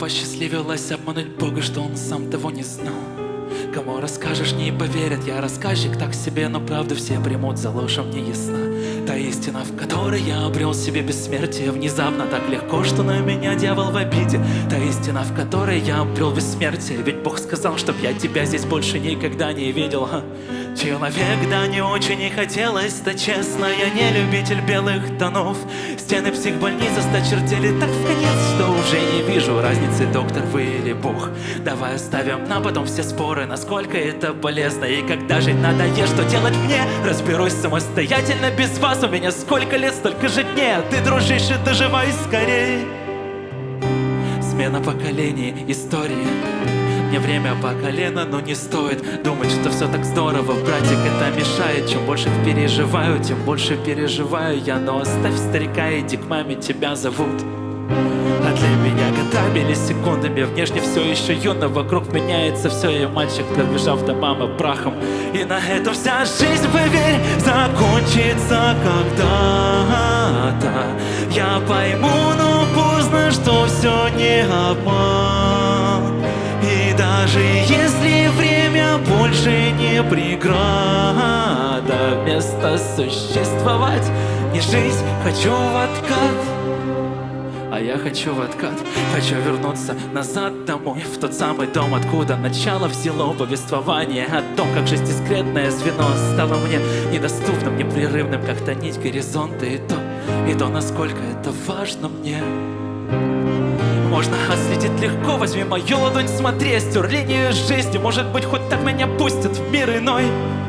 посчастливилось обмануть Бога, что он сам того не знал. Кому расскажешь, не поверят, я рассказчик так себе, но правду все примут за ложь, мне ясна. Та истина, в которой я обрел себе бессмертие, внезапно так легко, что на меня дьявол в обиде. Та истина, в которой я обрел бессмертие, ведь Бог сказал, чтоб я тебя здесь больше никогда не видел. Человек, да не очень и хотелось, да честно, я не любитель белых тонов. Стены психбольницы сточертели так в конец, что уже не вижу разницы, доктор вы или Бог. Давай оставим на потом все споры, насколько это полезно и когда жить надоест, что делать мне? Разберусь самостоятельно без вас, у меня сколько лет, столько же дней, а ты, дружище, доживай скорей. Смена поколений, истории. Мне время по колено, но не стоит думать, что все так здорово, братик, это мешает. Чем больше переживаю, тем больше переживаю я. Но оставь старика, иди к маме, тебя зовут. А для меня года миллисекундами, внешне все еще юно, вокруг меняется все, я мальчик, пробежав до мамы прахом. И на этом вся жизнь, поверь, закончится когда-то. Я пойму, но поздно, что все не обман. И даже если время больше не преграда, вместо существовать не жизнь, хочу в откат. А я хочу в откат, хочу вернуться назад домой, в тот самый дом, откуда начало взяло повествование о том, как жизнь дискретное звено стало мне недоступным, непрерывным, как то нить горизонта, и то, насколько это важно мне. Можно отследить легко, возьми мою ладонь, смотри, стер линию жизни, может быть, хоть так меня пустят в мир иной.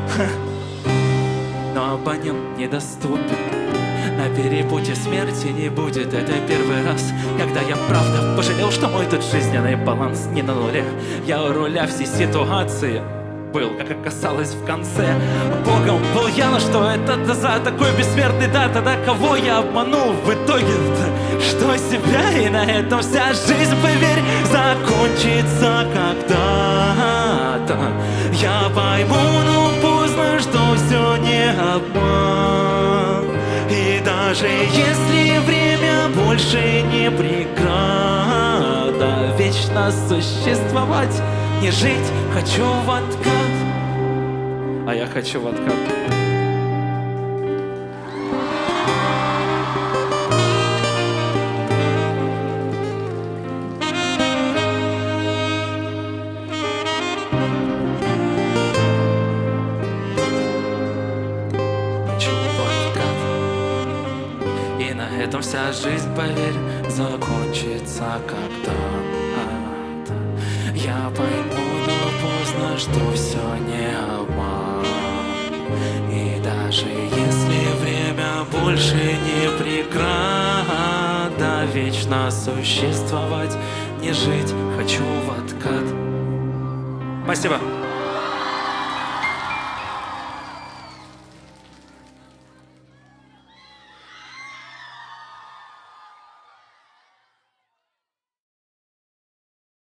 Но абонент недоступен. На перепутье смерти не будет. Это первый раз, когда я правда пожалел, что мой тут жизненный баланс не на нуле. Я у руля всей ситуации был, как оказалось в конце. Богом был я, но что это за такой бессмертный да? Тогда кого я обманул в итоге-то? Что себя? И на этом вся жизнь, поверь, закончится когда-то. Я пойму, но поздно, что все не обман. И даже если время больше не преграда, вечно существовать, не жить, хочу в откат. А я хочу в откат. И на этом вся жизнь, поверь, закончится когда-то. Я пойму, но поздно, что все не обман. И даже если время больше не преграда, вечно существовать, не жить, хочу в откат. Спасибо.